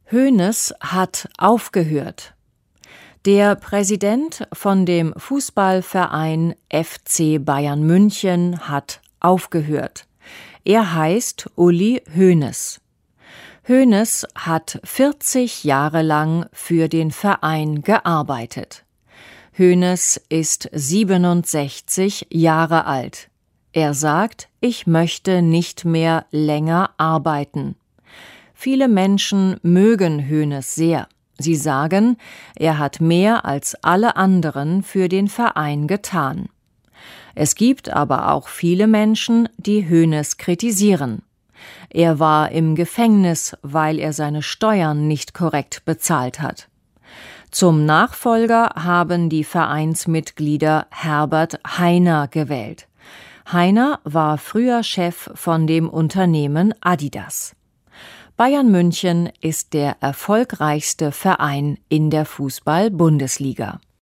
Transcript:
Hoeneß hat aufgehört. Der Präsident von dem Fußballverein FC Bayern München hat aufgehört. Er heißt Uli Hoeneß. Hoeneß hat 40 Jahre lang für den Verein gearbeitet. Hoeneß ist 67 Jahre alt. Er sagt, ich möchte nicht mehr länger arbeiten. Viele Menschen mögen Hoeneß sehr. Sie sagen, er hat mehr als alle anderen für den Verein getan. Es gibt aber auch viele Menschen, die Hoeneß kritisieren. Er war im Gefängnis, weil er seine Steuern nicht korrekt bezahlt hat. Zum Nachfolger haben die Vereinsmitglieder Herbert Hainer gewählt. Hainer war früher Chef von dem Unternehmen Adidas. Bayern München ist der erfolgreichste Verein in der Fußball-Bundesliga.